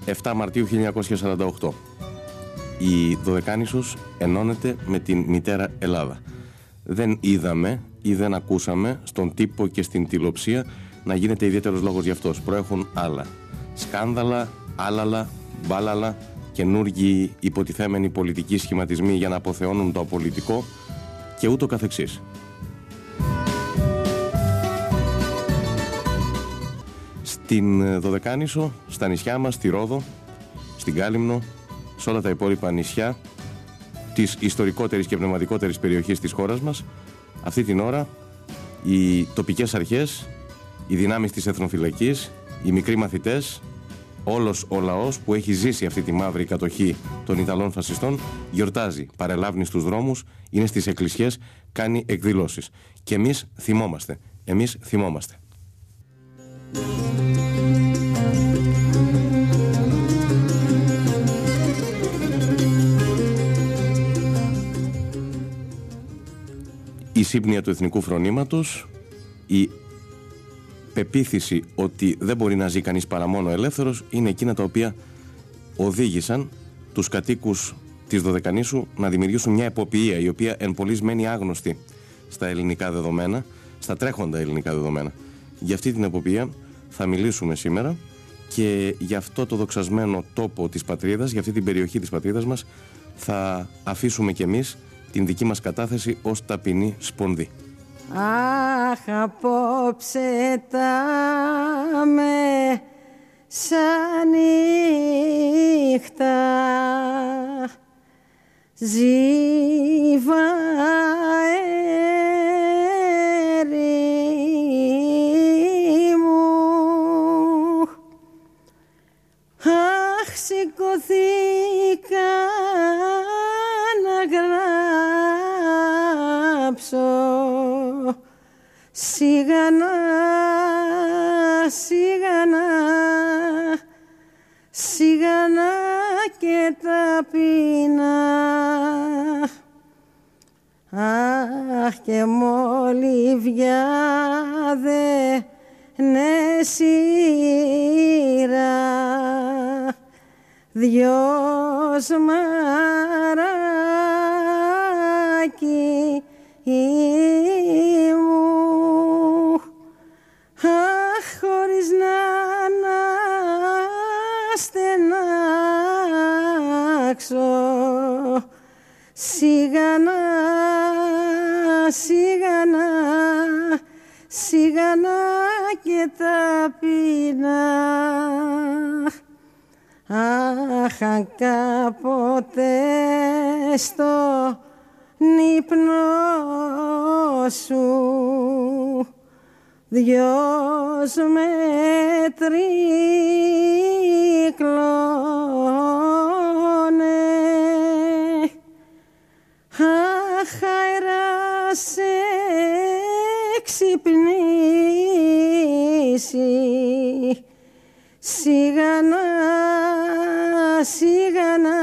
7 Μαρτίου 1948. Η Δωδεκάνησος ενώνεται με την μητέρα Ελλάδα. Δεν είδαμε ή δεν ακούσαμε στον τύπο και στην τηλεοψία να γίνεται ιδιαίτερος λόγος γι' αυτός. Προέχουν άλλα. Σκάνδαλα, άλαλα, μπάλαλα, καινούργιοι υποτιθέμενοι πολιτικοί σχηματισμοί για να αποθεώνουν το απολυτικό και ούτω καθεξής. Στην Δωδεκάνησο, στα νησιά μας, στη Ρόδο, στην Κάλυμνο, σε όλα τα υπόλοιπα νησιά της ιστορικότερης και πνευματικότερης περιοχής της χώρας μας, αυτή την ώρα οι τοπικές αρχές, οι δυνάμεις της εθνοφυλακής, οι μικροί μαθητές, όλος ο λαός που έχει ζήσει αυτή τη μαύρη κατοχή των Ιταλών φασιστών γιορτάζει, παρελάβνει στους δρόμους, είναι στις εκκλησιές, κάνει εκδηλώσεις. Και εμείς θυμόμαστε. Εμείς θυμόμαστε. Η σύμπνοια του εθνικού φρονήματος, η πεποίθηση ότι δεν μπορεί να ζει κανείς παρά μόνο ελεύθερος, είναι εκείνα τα οποία οδήγησαν τους κατοίκους της Δωδεκανήσου να δημιουργήσουν μια εποποιία η οποία εν πολλοίς μένει άγνωστη στα ελληνικά δεδομένα, στα τρέχοντα ελληνικά δεδομένα. Για αυτή την εποποιία θα μιλήσουμε σήμερα και για αυτό το δοξασμένο τόπο της πατρίδας, για αυτή την περιοχή της πατρίδας μας θα αφήσουμε κι εμείς την δική μας κατάθεση ως ταπεινή σπονδή. Αχ, απόψε τα με σαν νύχτα ζήβα ερήμου. Αχ, σηκωθήκα να γράψω σιγανά, σιγανά, σιγανά και ταπεινά. Αχ, και μολυβιάδε ναι σειρά δυο σμαράκι μου. Αχ, χωρίς να στενάξω σιγανά, σιγανά, σιγανά και ταπεινά. Αχ, αν κάποτε στο ύπνο σου δυο με τρικλώνε, αχ, αέρα σε ξυπνήσει σιγανά, σιγανά,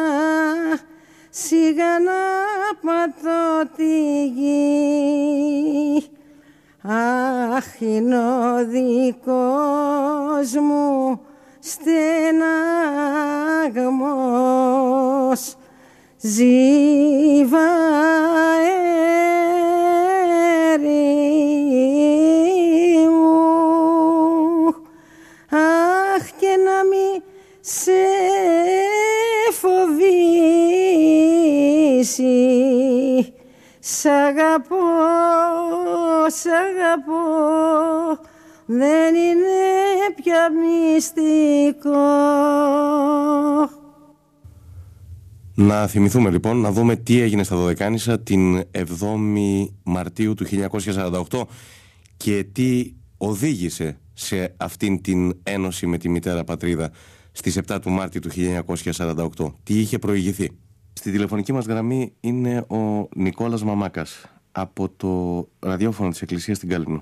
σιγανά πατώ τη γη. Αχ, είναι ο δικός μου στεναγμός ζήβα ερήμου. Αχ, και να μη σε φοβήσει, σ' αγαπώ, σ' αγαπώ, δεν είναι πια μυστικό. Να θυμηθούμε λοιπόν, να δούμε τι έγινε στα Δωδεκάνησα την 7η Μαρτίου του 1948 και τι οδήγησε σε αυτήν την ένωση με τη μητέρα πατρίδα στις 7 του Μάρτη του 1948. Τι είχε προηγηθεί. Στη τηλεφωνική μας γραμμή είναι ο Νικόλας Μαμάκας από το ραδιόφωνο της Εκκλησίας στην Κάλυμνο.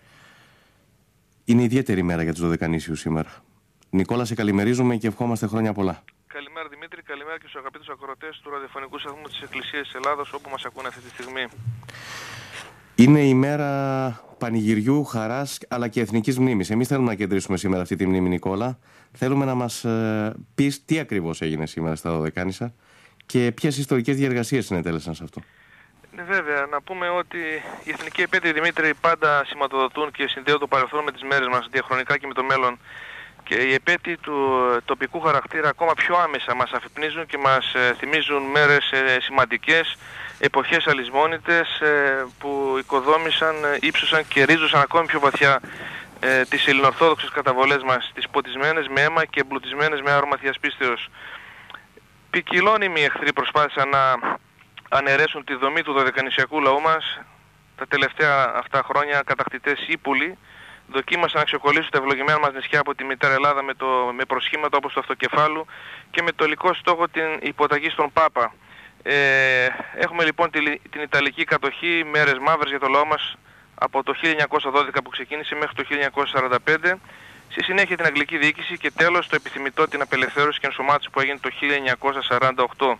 Είναι ιδιαίτερη μέρα για τους Δωδεκανήσιους σήμερα. Νικόλα, σε καλημερίζουμε και ευχόμαστε χρόνια πολλά. Καλημέρα Δημήτρη, καλημέρα και στους αγαπητούς ακροατές του ραδιοφωνικού σταθμού της Εκκλησίας της Ελλάδας όπου μας ακούνε αυτή τη στιγμή. Είναι η μέρα πανηγυριού, χαράς αλλά και εθνικής μνήμης. Εμείς θέλουμε να κεντρήσουμε σήμερα αυτή τη μνήμη, Νικόλα. Θέλουμε να μας πεις τι ακριβώς έγινε σήμερα στα Δωδεκάνησα και ποιες ιστορικές διεργασίες συνετέλεσαν σε αυτό. Ναι, βέβαια, να πούμε ότι οι εθνικοί επέτειοι, Δημήτρη, πάντα σηματοδοτούν και συνδέουν το παρελθόν με τις μέρες μας διαχρονικά και με το μέλλον. Και οι επέτειοι του τοπικού χαρακτήρα ακόμα πιο άμεσα μας αφυπνίζουν και μας θυμίζουν μέρες σημαντικές, εποχές αλυσμόνητες που οικοδόμησαν, ύψωσαν και ρίζωσαν ακόμη πιο βαθιά τις ελληνοορθόδοξες καταβολές μας, τις ποτισμένες με αίμα και εμπλουτισμένες με άρωμα Θείας πίστεως. Ποικιλώνυμοι εχθροί προσπάθησαν να αναιρέσουν τη δομή του δωδεκανησιακού λαού μας. Τα τελευταία αυτά χρόνια κατακτητές ύπουλοι δοκίμασαν να ξεκολλήσουν τα ευλογημένα μας νησιά από τη μητέρα Ελλάδα με προσχήματα όπως το Αυτοκεφάλου και με το τελικό στόχο την υποταγή στον Πάπα. Έχουμε λοιπόν την Ιταλική κατοχή, μέρες μαύρες για το λαό μας από το 1912 που ξεκίνησε μέχρι το 1945, στη συνέχεια την Αγγλική διοίκηση και τέλος το επιθυμητό την απελευθέρωση και ενσωμάτωση που έγινε το 1948.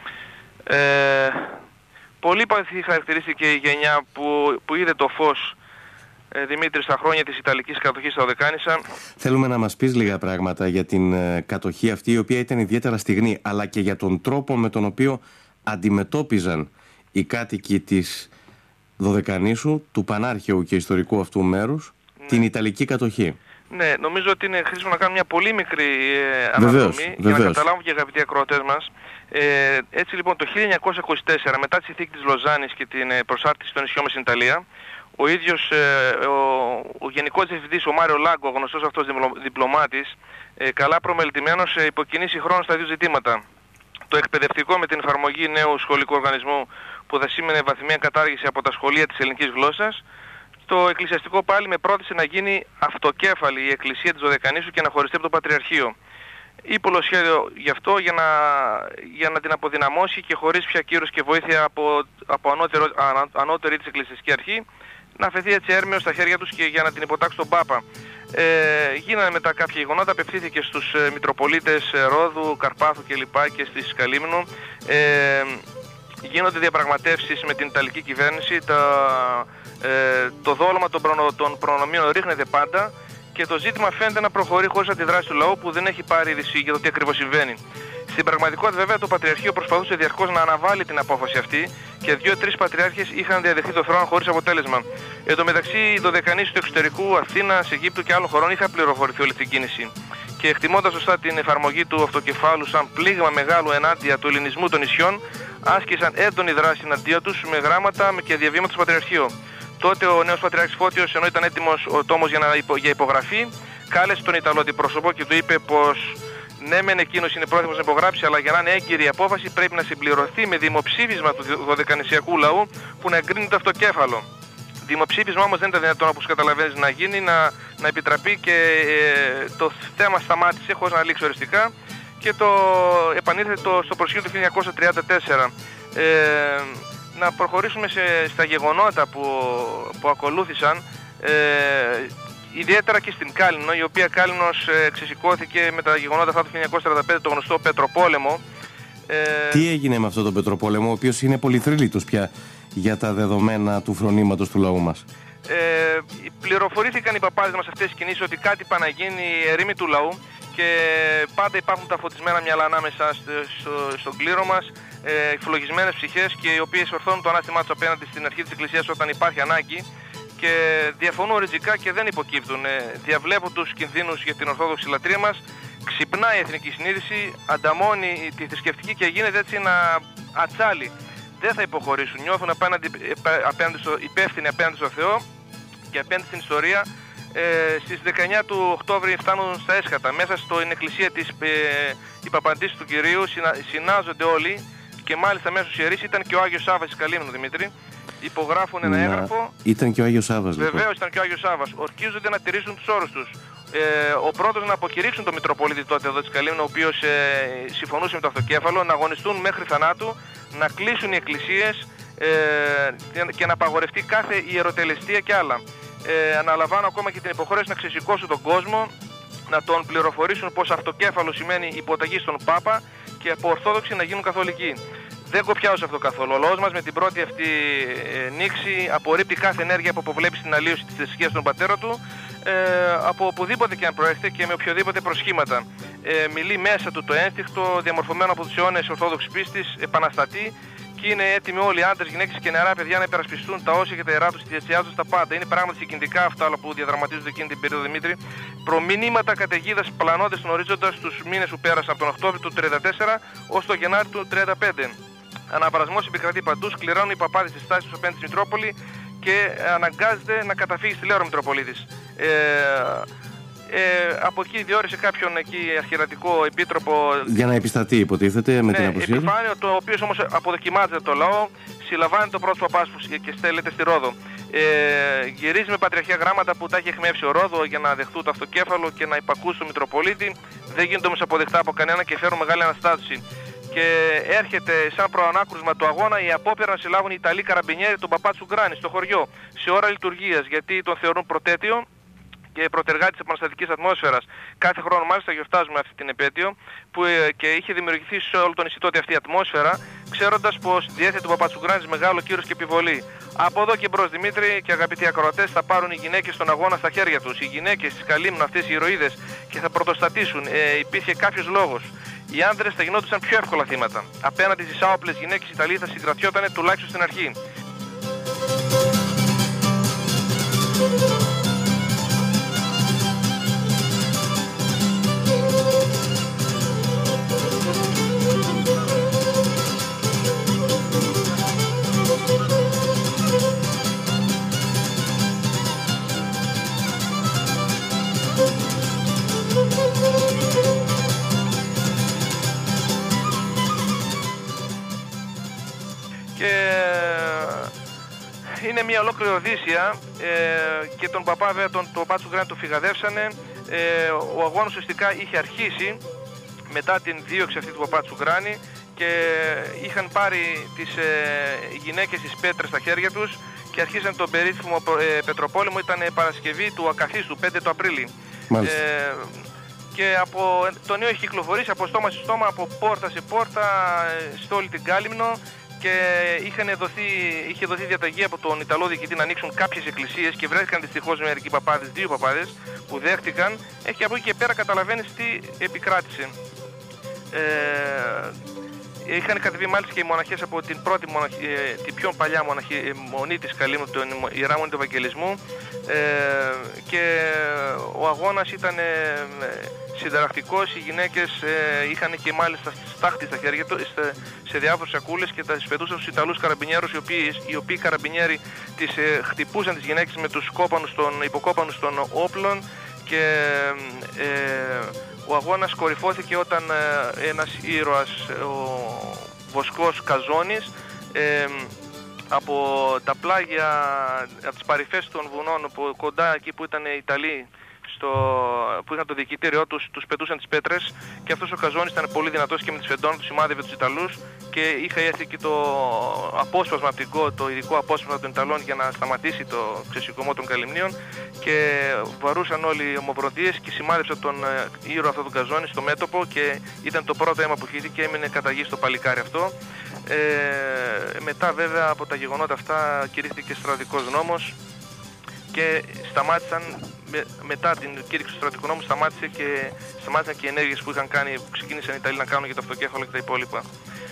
Πολύ παθή χαρακτηρίστηκε η γενιά που είδε το φως, Δημήτρη, στα χρόνια της Ιταλικής κατοχής στα Δωδεκάνησα. Θέλουμε να μας πεις λίγα πράγματα για την κατοχή αυτή, η οποία ήταν ιδιαίτερα στιγνή, αλλά και για τον τρόπο με τον οποίο αντιμετώπιζαν οι κάτοικοι της Δωδεκανήσου, του πανάρχαιου και ιστορικού αυτού μέρους, την Ιταλική κατοχή. Ναι, νομίζω ότι είναι χρήσιμο να κάνουμε μια πολύ μικρή αναδρομή για να καταλάβουν και οι αγαπητοί ακροατές μας. Έτσι λοιπόν το 1924, μετά τη συνθήκη της Λοζάνης και την προσάρτηση των νησιών στην Ιταλία, ο ίδιος ο Γενικός Διευθυντής, ο Μάριο Λάγκο, ο γνωστός αυτός διπλωμάτης, καλά προμελετημένος, υποκινήσει χρόνο στα δύο ζητήματα. Το εκπαιδευτικό με την εφαρμογή νέου σχολικού οργανισμού που θα σήμαινε βαθμία κατάργηση από τα σχολεία της ελληνικής γλώσσας. Το εκκλησιαστικό πάλι με πρόθεση να γίνει αυτοκέφαλη η εκκλησία της Δωδεκανήσου και να χωριστεί από το Πατριαρχείο. Ήπολο σχέδιο γι' αυτό για να την αποδυναμώσει και χωρίς πια κύρος και βοήθεια από ανώτερη της εκκλησιαστική αρχή, να αφαιθεί έτσι έρμεο στα χέρια τους και για να την υποτάξει τον Πάπα. Γίνανε μετά κάποια γεγονότα, απευθύνθηκε στους Μητροπολίτες Ρόδου, Καρπάθου κλπ. Και στη Σκαλίμνου. Γίνονται διαπραγματεύσεις με την Ιταλική κυβέρνηση, το δόλωμα των προνομίων ρίχνεται πάντα και το ζήτημα φαίνεται να προχωρεί χωρίς αντιδράση του λαού που δεν έχει πάρει είδηση για το τι ακριβώς συμβαίνει. Στην πραγματικότητα βέβαια το Πατριαρχείο προσπαθούσε διαρκώς να αναβάλει την απόφαση αυτή και 2-3 πατριάρχες είχαν διαδεχθεί το θρόνο χωρίς αποτέλεσμα. Εν τω μεταξύ οι Δωδεκανήσοι του εξωτερικού, Αθήνας, Αιγύπτου και άλλων χωρών είχαν πληροφορηθεί όλη την κίνηση. Και εκτιμώντας σωστά την εφαρμογή του Αυτοκεφάλου σαν πλήγμα μεγάλου ενάντια του ελληνισμού των νησιών, άσκησαν έντονη δράση εναντίον τους με γράμματα και διαβήματα στο Πατριαρχείο. Τότε ο νέος Πατριάρχης Φώτιος, ενώ ήταν έτοιμος ο τόμος για υπογραφή, κάλεσε τον Ιταλό αντιπρόσωπο και του είπε πως ναι, μεν εκείνος είναι πρόθυμος να υπογράψει, αλλά για να είναι έγκυρη η απόφαση πρέπει να συμπληρωθεί με δημοψήφισμα του δωδεκανησιακού λαού που να εγκρίνει το αυτοκέφαλο. Δημοψήφισμα όμως δεν ήταν δυνατόν, όπως καταλαβαίνεις, να γίνει, να επιτραπεί και το θέμα σταμάτησε χωρίς να λήξει οριστικά και το επανήλθε στο προσχέδιο του 1934. Να προχωρήσουμε στα γεγονότα που ακολούθησαν, ιδιαίτερα και στην Κάλυμνο, η οποία Κάλυμνος ξεσηκώθηκε με τα γεγονότα αυτά του 1945, το γνωστό Πετροπόλεμο. Τι έγινε με αυτό το Πετροπόλεμο, ο οποίος είναι πολυθρύλιτος πια για τα δεδομένα του φρονήματος του λαού μας? Πληροφορήθηκαν οι παπάδες μας αυτές τις κινήσεις ότι κάτι πάνε να γίνει ερήμη του λαού και πάντα υπάρχουν τα φωτισμένα μυαλά ανάμεσα στον κλήρο μας, φλογισμένες ψυχές και οι οποίες ορθώνουν το ανάστημά τους απέναντι στην αρχή της Εκκλησίας όταν υπάρχει ανάγκη και διαφωνούν ριζικά και δεν υποκύπτουν. Διαβλέπουν τους κινδύνους για την ορθόδοξη λατρεία μας, ξυπνάει η εθνική συνείδηση, ανταμώνει τη θρησκευτική και γίνεται έτσι ένα ατσάλι. Δεν θα υποχωρήσουν, νιώθουν υπεύθυνοι απέναντι στο Θεό και απέναντι στην ιστορία. Στις 19 του Οκτώβρη φτάνουν στα έσχατα. Μέσα στην εκκλησία της Υπαπαντήσης του Κυρίου συνάζονται όλοι και μάλιστα μέσα στους ιερείς ήταν και ο Άγιος Σάββας της Καλύμνου, Δημήτρη. Υπογράφουν ένα έγγραφο. Ήταν και ο Άγιος Σάββας. Βεβαίως ήταν και ο Άγιος Σάββας. Ορκίζονται να τηρήσουν τους όρους τους. Ο πρώτος να αποκηρύξουν τον Μητροπολίτη τότε εδώ της Καλύμνου, ο οποίος συμφωνούσε με το αυτοκέφαλο, να αγωνιστούν μέχρι θανάτου, να κλείσουν οι εκκλησίες και να απαγορευτεί κάθε ιεροτελεστία και άλλα. Αναλαμβάνω ακόμα και την υποχρέωση να ξεσηκώσουν τον κόσμο, να τον πληροφορήσουν πως αυτοκέφαλο σημαίνει υποταγή στον Πάπα και από Ορθόδοξοι να γίνουν καθολικοί. Δεν κοπιάω σε αυτό καθόλου. Ο λαός μας με την πρώτη αυτή νήξη απορρίπτει κάθε ενέργεια που αποβλέπει στην αλλίωση της θρησκείας των πατέρα του, από οπουδήποτε και αν προέρχεται και με οποιοδήποτε προσχήματα. Μιλεί μέσα του το ένστικτο, διαμορφωμένο από τους αιώνες ορθόδοξης πίστης, επαναστατεί, και είναι έτοιμοι όλοι οι άντρες, γυναίκες και νεαρά παιδιά να υπερασπιστούν τα όσια και τα ιερά τους, τη θυσιά τους, τα πάντα. Είναι πράγματι συγκινητικά αυτά όλα που διαδραματίζονται εκείνη την περίοδο, Δημήτρη. Προμηνύματα καταιγίδας πλανώνται στον ορίζοντα στους μήνες που πέρασαν από τον Οκτώβριο του 1934 ως τον Γενάρη του 1935. Αναπαρασμός επικρατεί παντού, σκληρώνουν οι παπάδες της στάσης του απέναντι στη Μητρόπολη και αναγκάζεται να καταφύγει στη Λέωρο Μητροπολίτης. Από εκεί διόρισε κάποιον εκεί αρχιερατικό επίτροπο για να επιστατεί, υποτίθεται, με την απουσία του. Επιφάνειο, το οποίο όμως αποδοκιμάζεται το λαό, συλλαμβάνει το πρώτο παπάς και στέλνεται στη Ρόδο. Γυρίζει με πατριαρχία γράμματα που τα έχει αιχμεύσει ο Ρόδο για να δεχτούν το αυτοκέφαλο και να υπακούσουν τον Μητροπολίτη. Δεν γίνονται όμως αποδεκτά από κανένα και φέρουν μεγάλη αναστάτωση. Και έρχεται σαν προανάκρουσμα του αγώνα η απόπειρα να συλλάβουν οι Ιταλοί καραμπινιέροι τον παπά Τσουγκράνη στο χωριό σε ώρα λειτουργίας, γιατί τον θεωρούν προτέτειο και πρωτεργάτη της επαναστατικής ατμόσφαιρας. Κάθε χρόνο μάλιστα γιορτάζουμε αυτή την επέτειο που και είχε δημιουργηθεί σε όλο τον νησί τότε αυτή η ατμόσφαιρα, ξέροντας πως διέθετε του Παπατσουγκράνης μεγάλο κύρος και επιβολή. Από εδώ και μπρος, Δημήτρη και αγαπητοί ακροατές, θα πάρουν οι γυναίκες στον αγώνα στα χέρια τους. Οι γυναίκες τις καλύμνουν αυτές οι ηρωίδες και θα πρωτοστατήσουν. Υπήρχε κάποιος λόγος. Οι άνδρες θα γινόντουσαν πιο εύκολα θύματα. Απέναντι στις άοπλες γυναίκες οι Ιταλοί θα συγκρατιότανε τουλάχιστον στην αρχή. Είναι μια ολόκληρη οδύσσια και τον παπά βέβαια τον παπά Τσουγκράνη το φυγαδεύσανε. Ο αγώνας ουσιαστικά είχε αρχίσει μετά την δίωξη αυτή του παπά Τσουγκράνη και είχαν πάρει τις γυναίκες τις πέτρες στα χέρια τους και αρχίσαν τον περίφημο Πετροπόλεμο. Ήταν Παρασκευή του Ακαθίστου, 5 του Απρίλη. Και το νέο έχει κυκλοφορήσει από στόμα σε στόμα, από πόρτα σε πόρτα, σε όλη την Κάλυμνο. Και είχε δοθεί διαταγή από τον Ιταλό διοικητή να ανοίξουν κάποιες εκκλησίες και βρέθηκαν δυστυχώς μερικοί παπάδες, 2 παπάδες που δέχτηκαν, και από εκεί και πέρα καταλαβαίνεις τι επικράτησε. Είχαν κατεβεί μάλιστα και οι μοναχές από την πρώτη την πιο παλιά μονή της Καλύμνου, τον Ιερά Μονή του Ευαγγελισμού, και ο αγώνας ήταν συνταρακτικός. Οι γυναίκες είχαν και μάλιστα στάχτη στα χέρια τους σε διάφορες σακούλες και τα σπετούσαν στους Ιταλούς καραμπινιέρους, οι οποίοι καραμπινιέροι τις χτυπούσαν τις γυναίκες με τους υποκόπανους των όπλων. Και ο αγώνας κορυφώθηκε όταν ένας ήρωας, ο Βοσκός Καζόνης, από τα πλάγια, από τις παρυφές των βουνών, κοντά εκεί που ήταν οι Ιταλοί, που είχαν το διοικητήριό τους πετούσαν τις πέτρες, και αυτός ο Καζόνης ήταν πολύ δυνατός και με τις φεντώνες του σημάδευε τους Ιταλούς και είχε έρθει και το απόσπασμα από την ΚΟ, το ειδικό απόσπασμα των Ιταλών για να σταματήσει το ξεσηκωμό των Καλυμνίων, και βαρούσαν όλοι οι ομοβροντίες και σημάδεψαν τον ήρωα αυτόν τον Καζόνη στο μέτωπο και ήταν το πρώτο αίμα που χύθηκε και έμεινε κατά γη στο παλικάρι αυτό. Μετά βέβαια από τα γεγονότα αυτά κηρύχθηκε στρατικός νόμος και σταμάτησαν, μετά την κήρυξη του στρατικού νόμου σταμάτησαν και οι ενέργειες που ξεκίνησαν οι Ιταλοί να κάνουν για το αυτοκέφαλο και τα υπόλοιπα.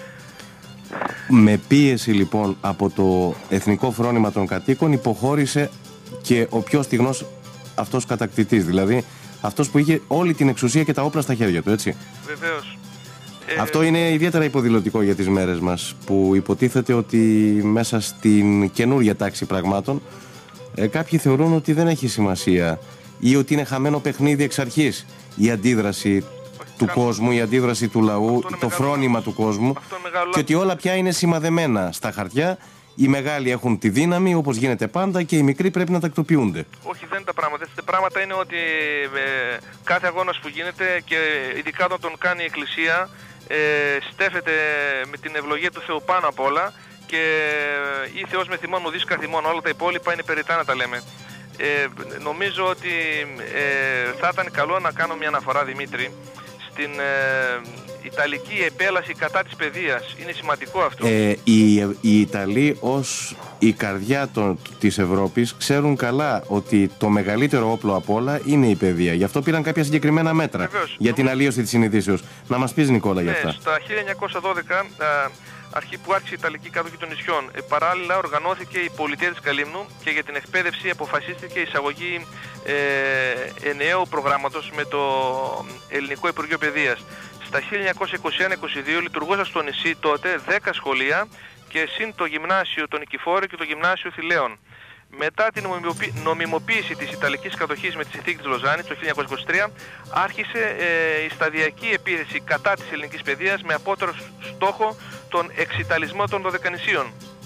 Με πίεση λοιπόν από το Εθνικό Φρόνημα των Κατοίκων υποχώρησε και ο πιο στιγνός αυτός κατακτητής, δηλαδή αυτός που είχε όλη την εξουσία και τα όπλα στα χέρια του, έτσι. Βεβαίως. Αυτό είναι ιδιαίτερα υποδηλωτικό για τις μέρες μας, που υποτίθεται ότι μέσα στην καινούργια τάξη πραγμάτων κάποιοι θεωρούν ότι δεν έχει σημασία ή ότι είναι χαμένο παιχνίδι εξ αρχής η αντίδραση του κόσμου, η αντίδραση του λαού, το φρόνημα του κόσμου, και ότι όλα πια είναι σημαδεμένα στα χαρτιά. Οι μεγάλοι έχουν τη δύναμη όπως γίνεται πάντα και οι μικροί πρέπει να τακτοποιούνται. Όχι, δεν είναι τα πράγματα. Τα πράγματα είναι ότι κάθε αγώνας που γίνεται, και ειδικά όταν τον κάνει η Εκκλησία, στέφεται με την ευλογία του Θεού πάνω απ' όλα, και ή Θεός με θυμών ουδείς καθημών, όλα τα υπόλοιπα είναι περιττά να τα λέμε. Νομίζω ότι θα ήταν καλό να κάνω μια αναφορά, Δημήτρη, στην Ιταλική επέλαση κατά της παιδείας. Είναι σημαντικό αυτό. Οι Ιταλοί ως η καρδιά της Ευρώπης ξέρουν καλά ότι το μεγαλύτερο όπλο απ' όλα είναι η παιδεία. Γι' αυτό πήραν κάποια συγκεκριμένα μέτρα. Βεβαίως. Για την αλλίωση της συνειδήσεως. Να μας πεις, Νικόλα, για αυτά. Στα 1912, αρχή που άρχισε η Ιταλική κατοχή των νησιών, παράλληλα οργανώθηκε η πολιτεία της Καλύμνου και για την εκπαίδευση αποφασίστηκε η εισαγωγή ενιαίου προγράμματος με το Ελληνικό Υπουργείο Παιδείας. Στα 1921-22 λειτουργούσαν στο νησί τότε 10 σχολεία και συν το γυμνάσιο των Νικηφόρου και το γυμνάσιο Θηλαίων. Μετά την νομιμοποίηση της Ιταλικής κατοχής με τη συνθήκη της Λοζάνης το 1923 άρχισε η σταδιακή επίθεση κατά της ελληνικής παιδείας με απότερο στόχο τον εξιταλισμό των Δωδεκανησίων.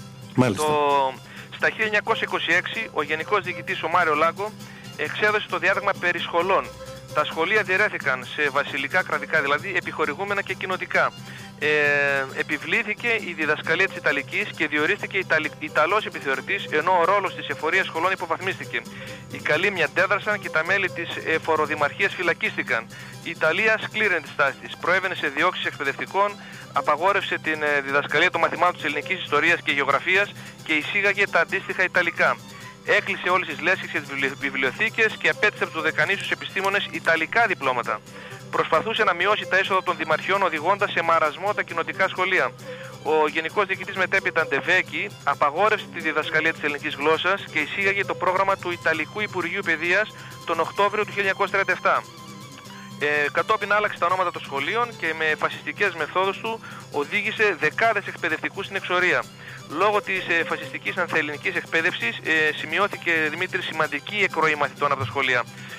Στα 1926 ο Γενικός Διοικητής ο Μάριο Λάγκο εξέδωσε το διάταγμα περί σχολών. Τα σχολεία διαιρέθηκαν σε βασιλικά κρατικά, δηλαδή επιχορηγούμενα και κοινοτικά. Επιβλήθηκε η διδασκαλία της Ιταλικής και διορίστηκε Ιταλός επιθεωρητής, ενώ ο ρόλος της εφορίας σχολών υποβαθμίστηκε. Οι καλύμνοι αντέδρασαν και τα μέλη της εφοροδημαρχίας φυλακίστηκαν. Η Ιταλία σκλήραινε τη στάση της, προέβαινε σε διώξεις εκπαιδευτικών, απαγόρευσε την διδασκαλία των μαθημάτων της ελληνικής ιστορίας και γεωγραφίας και εισήγαγε τα αντίστοιχα Ιταλικά. Έκλεισε όλες τις λέσχες και τις βιβλιοθήκες και απέτησε από τους δεκανήσιους επιστήμονες Ιταλικά διπλώματα. Προσπαθούσε να μειώσει τα έσοδα των δημαρχιών οδηγώντας σε μαρασμό τα κοινοτικά σχολεία. Ο Γενικός Διοικητής μετέπειτα Ντεβέκη απαγόρευσε τη διδασκαλία της ελληνικής γλώσσας και εισήγαγε το πρόγραμμα του Ιταλικού Υπουργείου Παιδείας τον Οκτώβριο του 1937. Κατόπιν άλλαξε τα ονόματα των σχολείων και με φασιστικές μεθόδους του οδήγησε δεκάδες εκπαιδευτικούς στην εξορία. Λόγω της φασιστικής ανθεελληνικής εκπαίδευσης σημειώθηκε, Δημήτρη, σημαντική εκροή μαθητών από τα σχολεία.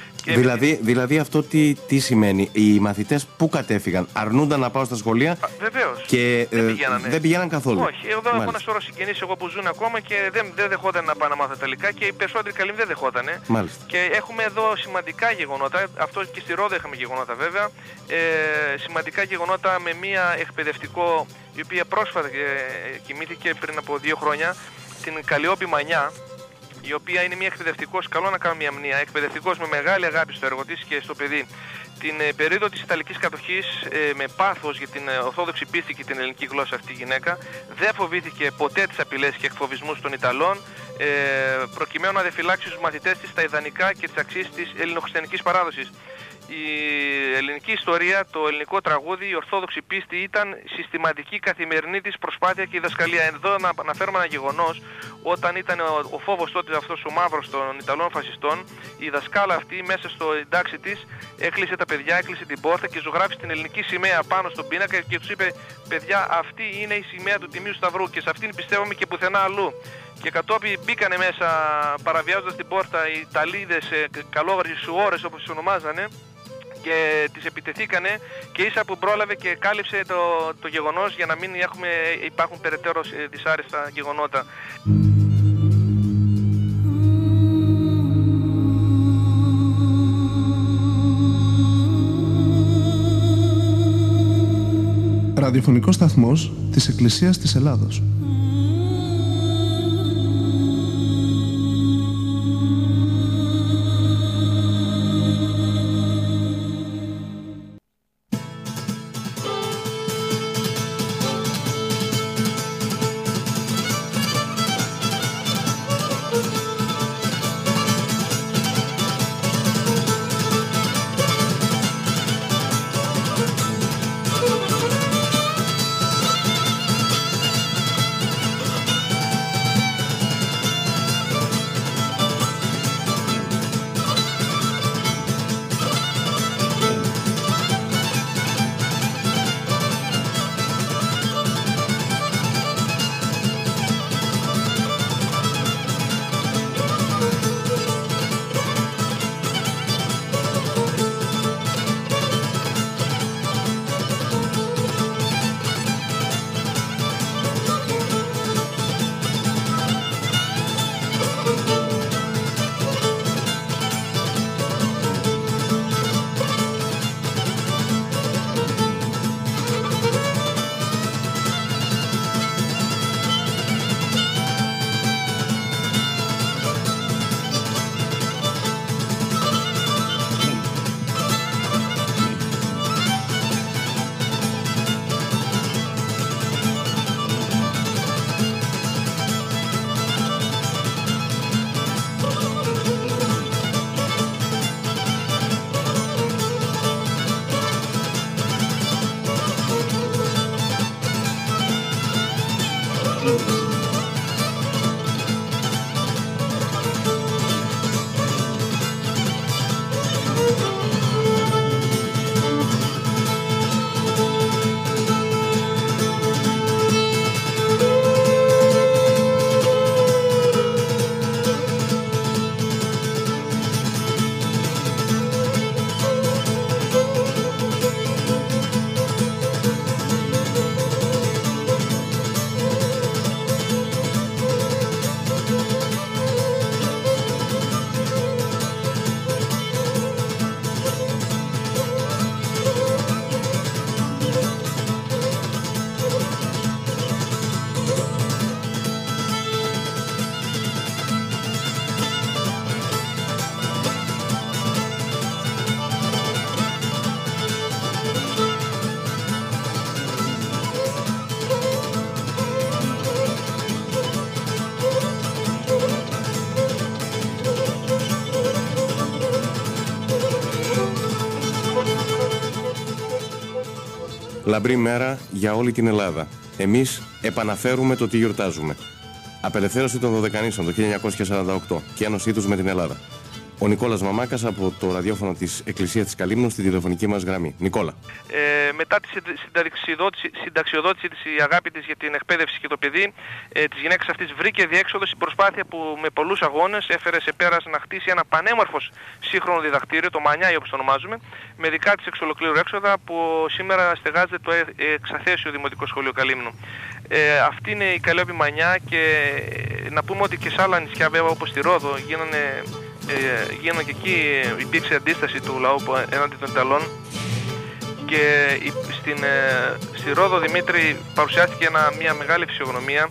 Δηλαδή αυτό τι σημαίνει? Οι μαθητές πού κατέφυγαν? Αρνούνταν να πάω στα σχολεία? Βεβαίως. Και δεν πηγαίναν καθόλου? Όχι. Εδώ έχω ένα σωρό συγγενείς εγώ που ζουν ακόμα και δεν δεχόταν να πάνε να μάθουν Ιταλικά και οι περισσότεροι καλοί δεν δεχότανε. Μάλιστα. Και έχουμε εδώ σημαντικά γεγονότα, αυτό και στη Ρόδο είχαμε γεγονότα βέβαια, σημαντικά γεγονότα με μια εκπαιδευτικό η οποία πρόσφατα κοιμήθηκε πριν από 2 χρόνια, την Καλλιόπη Μανιά, η οποία είναι μια εκπαιδευτικός, καλό να κάνουμε μια μνήα, εκπαιδευτικός με μεγάλη αγάπη στο έργο της και στο παιδί. Την περίοδο της Ιταλικής κατοχής, με πάθος για την ορθόδοξη πίστη και την ελληνική γλώσσα αυτή η γυναίκα, δεν φοβήθηκε ποτέ τις απειλές και εκφοβισμούς των Ιταλών, προκειμένου να διαφυλάξει στους μαθητές της τα ιδανικά και τις αξίες της ελληνοχριστιανικής παράδοσης. Η ελληνική ιστορία, το ελληνικό τραγούδι, η ορθόδοξη πίστη ήταν συστηματική καθημερινή της προσπάθεια και η διδασκαλία. Εδώ να αναφέρουμε ένα γεγονός, όταν ήταν ο φόβος τότε αυτός ο μαύρος των Ιταλών φασιστών, η δασκάλα αυτή μέσα στο εντάξι της έκλεισε τα παιδιά, έκλεισε την πόρτα και ζωγράφησε την ελληνική σημαία πάνω στον πίνακα και τους είπε: παιδιά, αυτή είναι η σημαία του Τιμίου Σταυρού και σε αυτήν πιστεύουμε και πουθενά αλλού. Και κατόπιν μπήκανε μέσα παραβιάζοντας την πόρτα οι Ιταλίδες, καλόγραοι σουόρες όπως τις ονομάζανε, και τις επιτεθήκανε και ίσα που πρόλαβε και κάλυψε το γεγονός για να μην υπάρχουν περαιτέρω δυσάρεστα γεγονότα. Ραδιοφωνικός σταθμός της Εκκλησίας της Ελλάδος. Λαμπρή μέρα για όλη την Ελλάδα. Εμείς επαναφέρουμε το τι γιορτάζουμε. Απελευθέρωση των Δωδεκανήσων το 1948 και ένωσή τους με την Ελλάδα. Ο Νικόλας Μαμάκας από το ραδιόφωνο της Εκκλησίας της Καλύμνου στη τηλεφωνική μας γραμμή. Νικόλα. Μετά τη συνταξιοδότηση της, η αγάπη της για την εκπαίδευση και το παιδί, της γυναίκας αυτής βρήκε διέξοδο στην προσπάθεια που με πολλούς αγώνες έφερε σε πέρας να χτίσει ένα πανέμορφο σύγχρονο διδακτήριο, το Μανιάι όπως το ονομάζουμε, με δικά της εξ ολοκλήρου έξοδα που σήμερα στεγάζεται το εξαθέσιο Δημοτικό Σχολείο Καλύμνου. Αυτή είναι η Καλλιόπη Μανιά και να πούμε ότι και σε άλλα νησιά βέβαια όπως στη Ρόδο γίνανε και εκεί υπήρξε αντίσταση του λαού έναντι των Ιταλών και στη Ρόδο, Δημήτρη, παρουσιάστηκε μια μεγάλη φυσιογνωμία.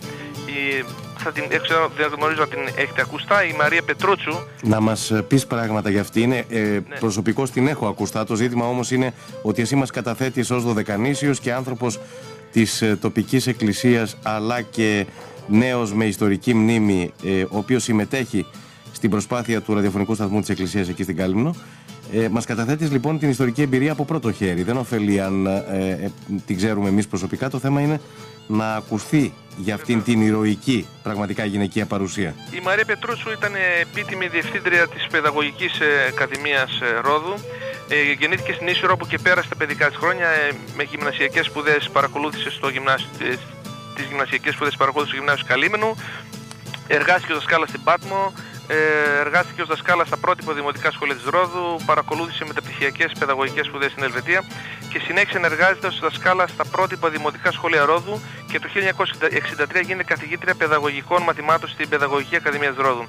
Δεν γνωρίζω αν την έχετε ακουστά, η Μαρία Πετρούτσου. Να μας πεις πράγματα για αυτή. Είναι προσωπικώς την έχω ακουστά. Το ζήτημα όμως είναι ότι εσύ μας καταθέτεις ως δωδεκανήσιος και άνθρωπος της τοπικής εκκλησίας, αλλά και νέος με ιστορική μνήμη, ο οποίος συμμετέχει στην προσπάθεια του ραδιοφωνικού σταθμού της Εκκλησίας εκεί στην Κάλυμνο. Μας καταθέτεις λοιπόν την ιστορική εμπειρία από πρώτο χέρι. Δεν ωφελεί αν την ξέρουμε εμείς προσωπικά. Το θέμα είναι να ακουστεί για αυτήν την ηρωική πραγματικά γυναικεία παρουσία. Η Μαρία Πετρούσου ήταν επίτιμη διευθύντρια της Παιδαγωγικής Ακαδημίας Ρόδου. Γεννήθηκε στην Ίσουρο όπου και πέρασε τα παιδικά της χρόνια με γυμνασιακές σπουδές παρακολούθησε στο γυμνάσιο, τις γυμνασιακές σπουδές παρακολούθησε στο Γυμνάσιο Καλύμνου. Εργάστηκε ως δασκάλα στην Πάτμο. Εργάστηκε ως δασκάλα στα πρότυπα δημοτικά σχολεία της Ρόδου, παρακολούθησε μεταπτυχιακές παιδαγωγικές σπουδές στην Ελβετία και συνέχισε να εργάζεται ως δασκάλα στα πρότυπα δημοτικά σχολεία Ρόδου και το 1963 γίνεται καθηγήτρια παιδαγωγικών μαθημάτων στην Παιδαγωγική Ακαδημία της Ρόδου.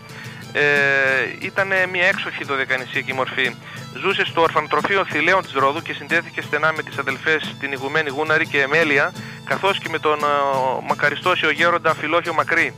Ήταν μια έξοχη δωδεκανησιακή μορφή. Ζούσε στο ορφανοτροφείο Θηλαίων της Ρόδου και συνδέθηκε στενά με τις αδελφές την ηγουμένη Γούναρη και Εμέλεια, καθώς και με τον μακαριστώσιο γέροντα Φιλόχιο Μακρύ.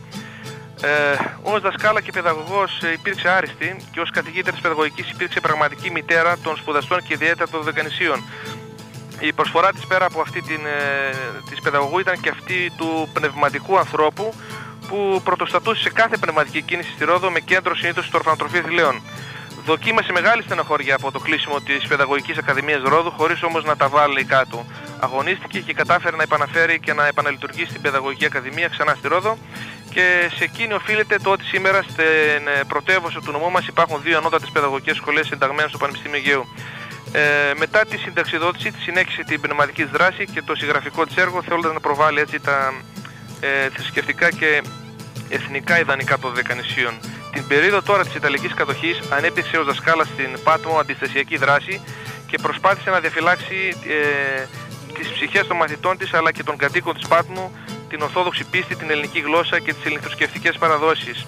Ως δασκάλα και παιδαγωγός υπήρξε άριστη και ως καθηγήτρια της παιδαγωγικής υπήρξε πραγματική μητέρα των σπουδαστών και ιδιαίτερα των δωδεκανησίων. Η προσφορά της πέρα από αυτή της παιδαγωγού ήταν και αυτή του πνευματικού ανθρώπου που πρωτοστατούσε σε κάθε πνευματική κίνηση στη Ρόδο με κέντρο συνήθως στο ορφανοτροφείο Θηλαίων. Δοκίμασε μεγάλη στενοχώρια από το κλείσιμο της Παιδαγωγικής Ακαδημίας Ρόδου, χωρίς όμως να τα βάλει κάτω. Αγωνίστηκε και κατάφερε να επαναφέρει και να επαναλειτουργήσει την Παιδαγωγική Ακαδημία ξανά στη Ρόδο και σε εκείνη οφείλεται το ότι σήμερα στην πρωτεύουσα του νομού μας υπάρχουν δύο ανώτατες παιδαγωγικές σχολές συνταγμένες στο Πανεπιστήμιο Αιγαίου. Μετά τη συνταξιδότηση της συνέχισε την πνευματική δράση και το συγγραφικό της έργο, θέλοντας να προβάλλει έτσι τα θρησκευτικά και εθνικά ιδανικά των δωδεκανησίων. Την περίοδο τώρα της Ιταλικής κατοχής ανέπτυξε ως δασκάλα στην Πάτμο αντιστασιακή δράση και προσπάθησε να διαφυλάξει τις ψυχές των μαθητών της αλλά και των κατοίκων της Πάτμου, την ορθόδοξη πίστη, την ελληνική γλώσσα και τις ελληνοθρησκευτικές παραδόσεις.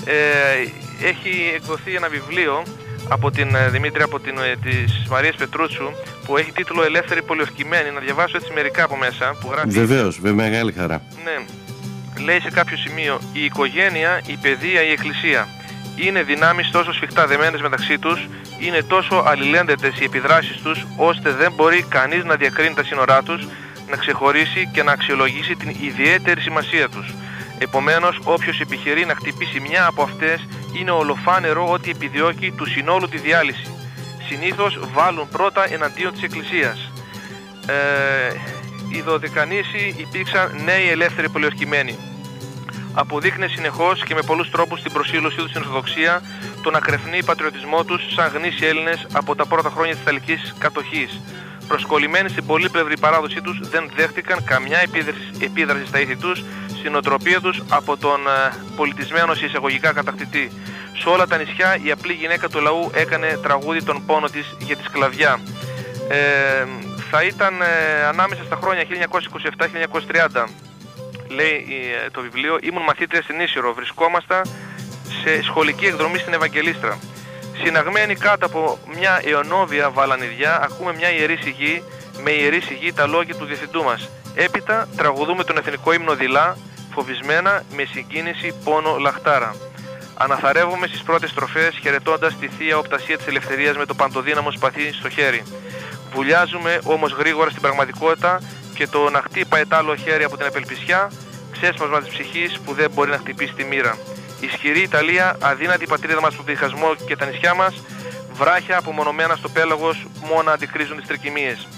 Έχει εκδοθεί ένα βιβλίο από την Δημήτρη, της Μαρίας Πετρούτσου, που έχει τίτλο «Ελεύθερη πολιορκημένη». Να διαβάσω έτσι μερικά από μέσα που γράφει. Βεβαίως, με μεγάλη χαρά. Ναι. Λέει σε κάποιο σημείο: η οικογένεια, η παιδεία, η εκκλησία είναι δυνάμεις τόσο σφιχτά δεμένες μεταξύ τους, είναι τόσο αλληλένδετες οι επιδράσεις τους, ώστε δεν μπορεί κανείς να διακρίνει τα σύνορά τους, να ξεχωρίσει και να αξιολογήσει την ιδιαίτερη σημασία τους. Επομένως, όποιος επιχειρεί να χτυπήσει μια από αυτές, είναι ολοφάνερο ότι επιδιώκει του συνόλου τη διάλυση. Συνήθως βάλουν πρώτα εναντίον της Εκκλησίας. Οι δωδεκανήσοι υπήρξαν νέοι ελεύθεροι πολιορκημένοι. Αποδείχνει συνεχώς και με πολλούς τρόπους την προσήλωσή τους στην Ορθοδοξία, τον ακρεφνή πατριωτισμό τους σαν γνήσιοι Έλληνες από τα πρώτα χρόνια της Ιταλικής κατοχής. Προσκολλημένοι στην πολύπλευρη παράδοσή τους, δεν δέχτηκαν καμιά επίδραση στα ήθη τους, στην οτροπία τους από τον πολιτισμένο σε εισαγωγικά κατακτητή. Σε όλα τα νησιά η απλή γυναίκα του λαού έκανε τραγούδι τον πόνο της για τη σκλαβιά. Θα ήταν ανάμεσα στα χρόνια 1927-1930, λέει το βιβλίο, ήμουν μαθήτρια στην Ίσυρο, βρισκόμασταν σε σχολική εκδρομή στην Ευαγγελίστρα. Συναγμένοι κάτω από μια αιωνόβια βαλανιδιά, ακούμε μια ιερή σιγή, με ιερή σιγή τα λόγια του διευθυντού μας. Έπειτα τραγουδούμε τον εθνικό ύμνο δειλά, φοβισμένα, με συγκίνηση, πόνο, λαχτάρα. Αναθαρεύουμε στις πρώτες στροφές, χαιρετώντας τη θεία οπτασία της ελευθερίας με το παντοδύναμο σπαθί στο χέρι. Βουλιάζουμε όμως γρήγορα στην πραγματικότητα και το να χτύπαει τ' άλλο χέρι από την απελπισιά, ξέσπασμα της ψυχής που δεν μπορεί να χτυπήσει τη μοίρα. Ισχυρή Ιταλία, αδύνατη πατρίδα μας από τον διχασμό και τα νησιά μας, βράχια απομονωμένα στο πέλαγος, μόνα αντικρίζουν τις τρικυμίες.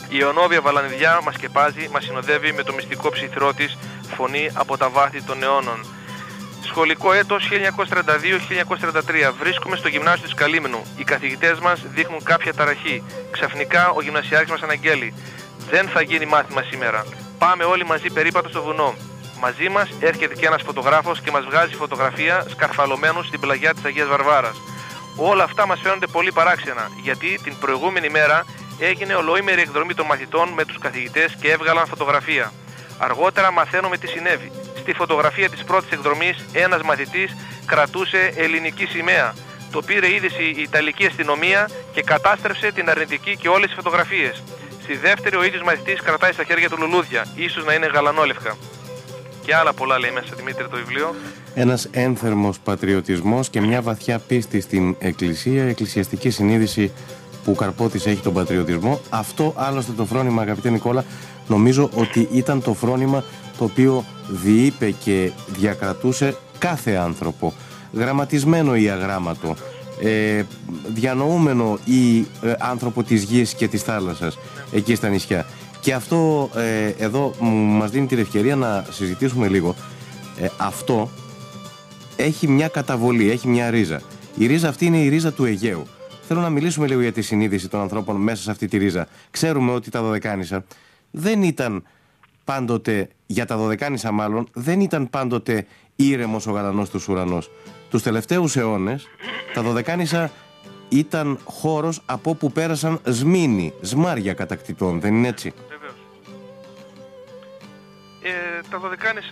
Η αιωνόβια βαλανιδιά μας σκεπάζει, μας συνοδεύει με το μυστικό ψιθυρό της φωνή από τα βάθη των αιώνων. Σχολικό έτος 1932-1933. Βρίσκομαι στο γυμνάσιο της Καλύμνου. Οι καθηγητές μας δείχνουν κάποια ταραχή. Ξαφνικά ο γυμνασιάρχης μας αναγγέλει: δεν θα γίνει μάθημα σήμερα. Πάμε όλοι μαζί περίπατο στο βουνό. Μαζί μας έρχεται και ένας φωτογράφος και μας βγάζει φωτογραφία σκαρφαλωμένους στην πλαγιά της Αγίας Βαρβάρας. Όλα αυτά μας φαίνονται πολύ παράξενα, γιατί την προηγούμενη μέρα έγινε ολοήμερη εκδρομή των μαθητών με τους καθηγητές και έβγαλαν φωτογραφία. Αργότερα μαθαίνουμε τι συνέβη. Στη φωτογραφία της πρώτης εκδρομής ένας μαθητής κρατούσε ελληνική σημαία. Το πήρε είδηση η Ιταλική αστυνομία και κατάστρεψε την αρνητική και όλες τις φωτογραφίες. Στη δεύτερη ο ίδιος μαθητής κρατάει στα χέρια του λουλούδια, ίσως να είναι γαλανόλευκα. Και άλλα πολλά λέει μέσα, Δημήτρη, το βιβλίο. Ένας ένθερμος πατριωτισμός και μια βαθιά πίστη στην Εκκλησία, εκκλησιαστική συνείδηση που καρπότης έχει τον πατριωτισμό. Αυτό άλλωστε το φρόνημα, αγαπητέ Νικόλα, νομίζω ότι ήταν το φρόνημα το οποίο διείπε και διακρατούσε κάθε άνθρωπο. Γραμματισμένο ή αγράμματο, διανοούμενο ή άνθρωπο της γης και της θάλασσας εκεί στα νησιά. Και αυτό εδώ μας δίνει την ευκαιρία να συζητήσουμε λίγο. Αυτό έχει μια καταβολή, έχει μια ρίζα. Η ρίζα αυτή είναι η ρίζα του Αιγαίου. Θέλω να μιλήσουμε λίγο για τη συνείδηση των ανθρώπων μέσα σε αυτή τη ρίζα. Ξέρουμε ότι τα Δωδεκάνησα δεν ήταν πάντοτε, για τα Δωδεκάνησα μάλλον, δεν ήταν πάντοτε ήρεμος ο γαλανός τους ουρανός. Τους τελευταίους αιώνες τα Δωδεκάνησα ήταν χώρος από όπου πέρασαν σμήνοι, σμάρια κατακτητών, δεν είναι έτσι? Βεβαίως. Τα Δωδεκάνησα,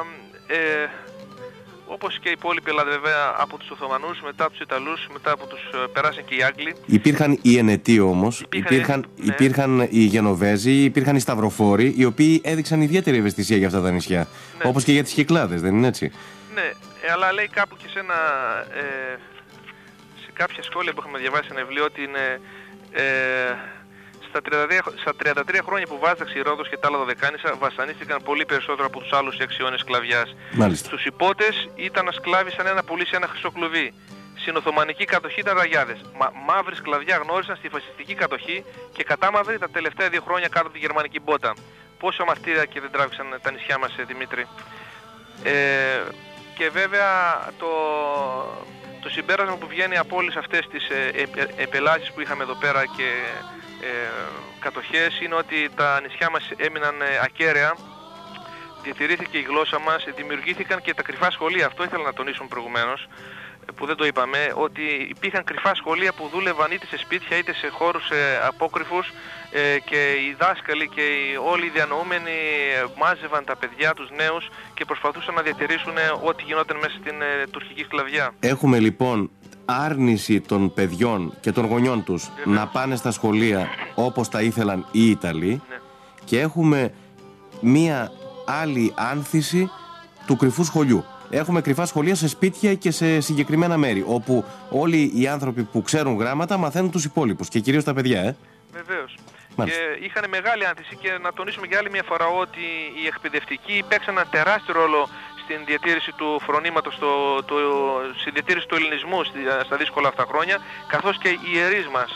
όπως και η υπόλοιπη Ελλάδα βέβαια, από τους Οθωμανούς, μετά από τους Ιταλούς, μετά από τους περάσαν και οι Άγγλοι. Υπήρχαν οι Ενετοί όμως, υπήρχαν οι Γενοβέζοι, υπήρχαν οι Σταυροφόροι, οι οποίοι έδειξαν ιδιαίτερη ευαισθησία για αυτά τα νησιά. Ναι. Όπως και για τις Κυκλάδες, δεν είναι έτσι? Ναι, αλλά λέει κάπου και σε κάποια σχόλια που έχουμε διαβάσει ένα βιβλίο ότι είναι στα 33 χρόνια που βάζαξε η Ρόδος και τα άλλα Δωδεκάνησα βασανίστηκαν πολύ περισσότερο από τους άλλους 6 αιώνες σκλαβιάς. Στους υπότες ήταν σκλάβοι σαν ένα πουλί σε ένα χρυσό κλουβί. Στην Οθωμανική κατοχή ήταν ραγιάδες. Μαύρη σκλαβιά γνώρισαν στη φασιστική κατοχή και κατάμαυροι τα τελευταία 2 χρόνια κάτω από τη γερμανική μπότα. Πόσο μαρτύρια και δεν τράβηξαν τα νησιά μας, Δημήτρη. Και βέβαια το συμπέρασμα που βγαίνει από όλες αυτές τις επελάσεις που είχαμε εδώ πέρα και κατοχές είναι ότι τα νησιά μας έμειναν ακέραια, διατηρήθηκε η γλώσσα μας, δημιουργήθηκαν και τα κρυφά σχολεία. Αυτό ήθελα να τονίσουμε προηγουμένως, που δεν το είπαμε, ότι υπήρχαν κρυφά σχολεία που δούλευαν είτε σε σπίτια είτε σε χώρους απόκρυφους και οι δάσκαλοι και όλοι οι διανοούμενοι μάζευαν τα παιδιά, τους νέους και προσπαθούσαν να διατηρήσουν ό,τι γινόταν μέσα στην τουρκική σκλαβιά. Έχουμε λοιπόν άρνηση των παιδιών και των γονιών τους να πάνε στα σχολεία όπως τα ήθελαν οι Ιταλοί, και έχουμε μία άλλη άνθηση του κρυφού σχολείου. Έχουμε κρυφά σχολεία σε σπίτια και σε συγκεκριμένα μέρη, όπου όλοι οι άνθρωποι που ξέρουν γράμματα μαθαίνουν τους υπόλοιπους και κυρίως τα παιδιά. Βεβαίως. Και είχαν μεγάλη άνθηση, και να τονίσουμε για άλλη μια φορά ότι οι εκπαιδευτικοί παίξαν ένα τεράστιο ρόλο στην διατήρηση του φρονήματος, στη διατήρηση του ελληνισμού στα δύσκολα αυτά χρόνια, καθώς και οι ιερείς μας,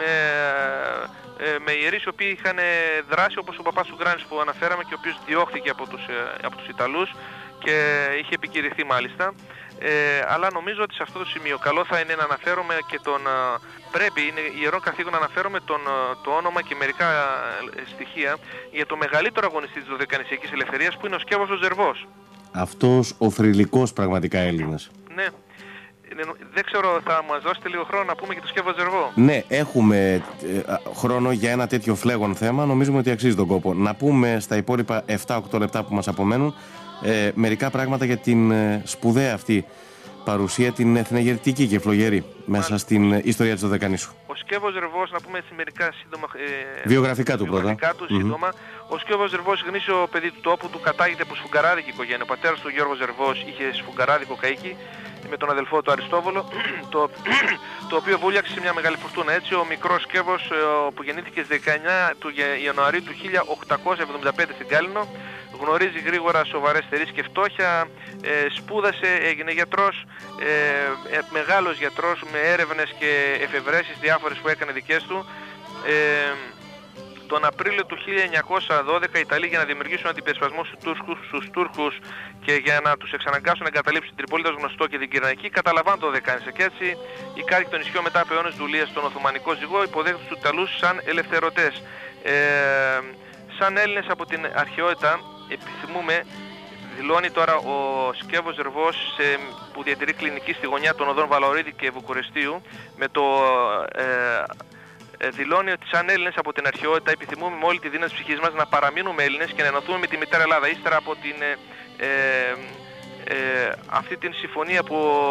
με ιερείς οι οποίοι είχαν δράσει, όπως ο παπάς του Γκράνης που αναφέραμε και ο οποίος διώχθηκε από τους Ιταλούς και είχε επικηρυχθεί μάλιστα. Αλλά νομίζω ότι σε αυτό το σημείο καλό θα είναι να αναφέρουμε και πρέπει, είναι ιερό καθήκον να αναφέρουμε το όνομα και μερικά στοιχεία για το μεγαλύτερο αγωνιστή της Δωδεκανησιακής Ελευθερίας, που είναι ο Σκεύος ο Ζερβός. Αυτός ο θρυλικός πραγματικά Έλληνας. Ναι. Δεν ξέρω, θα μας δώσετε λίγο χρόνο να πούμε και το Σκεύο Ζερβό? Ναι, έχουμε χρόνο για ένα τέτοιο φλέγον θέμα. Νομίζουμε ότι αξίζει τον κόπο. Να πούμε στα υπόλοιπα 7-8 λεπτά που μας απομένουν μερικά πράγματα για την σπουδαία αυτή παρουσία, την εθνεγερτική και φλογερή μέσα στην ιστορία της Δωδεκανήσου. Ο Σκεύος Ζερβός, να πούμε έτσι μερικά σύντομα βιογραφικά του πρώτα. Σύντομα. Ο Σκεύος Ζερβός, γνήσιο παιδί του τόπου του, κατάγεται από σφουγγαράδικη οικογένεια. Ο πατέρας του Γιώργος Ζερβός είχε σφουγγαράδικο καΐκι με τον αδελφό του Αριστόβολο, το οποίο βούλιαξε σε μια μεγάλη φουρτούνα. Έτσι ο μικρός Σκεύος, που γεννήθηκε στις 19 του Ιανουαρίου του 1875 στην Κάλινο, γνωρίζει γρήγορα σοβαρές στερήσεις και φτώχεια, σπούδασε, έγινε γιατρός, μεγάλος γιατρός με έρευνες και εφευρέσεις διάφορες που έκανε δικές του. Τον Απρίλιο του 1912 οι Ιταλοί, για να δημιουργήσουν αντιπερισπασμό στους Τούρκους και για να τους εξαναγκάσουν να εγκαταλείψουν την Τρίπολη, το γνωστό και την Κυρηναϊκή, καταλαμβάνουν το Δωδεκάνησα. Και έτσι οι κάτοικοι των νησιών, μετά από αιώνες δουλείας στον Οθωμανικό ζυγό, υποδέχτηκαν τους Ιταλούς σαν ελευθερωτές. Σαν Έλληνες από την αρχαιότητα επιθυμούμε, δηλώνει τώρα ο Σκεύος Ζερβός, που διατηρεί κλινική στη γωνιά των οδών Βαλαωρίδη και Βουκουρεστίου, με το δηλώνει ότι σαν Έλληνες από την αρχαιότητα επιθυμούμε με όλη τη δύναμη της ψυχής μας να παραμείνουμε Έλληνες και να ενωθούμε με τη μητέρα Ελλάδα, ύστερα από την αυτή την συμφωνία